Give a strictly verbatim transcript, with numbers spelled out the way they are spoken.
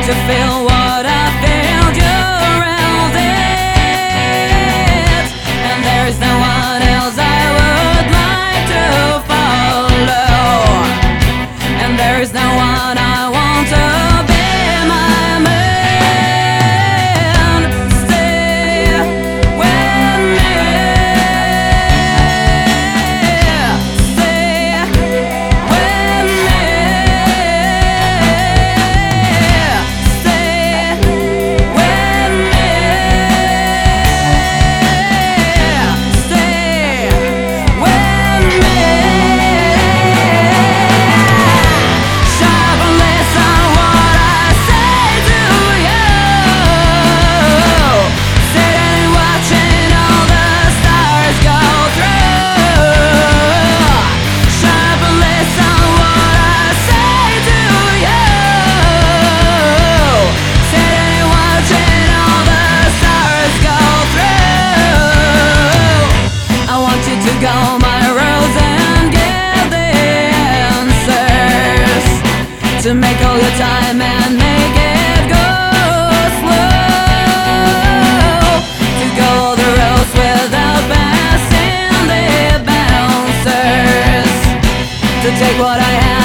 to feel what I feel, you're around it, and there's no one else I would like to follow, and there's no one I want to be my man. Stay with me, stay with me, stay with me, stay with me. Shove and listen what I say to you. Sitting and watching all the stars go through. Shove and listen what I say to you. Sitting and watching all the stars go through. I want you to go my roads and give the answers, to make all your time and make it go slow, to go the roads without passing the bouncers, to take what I have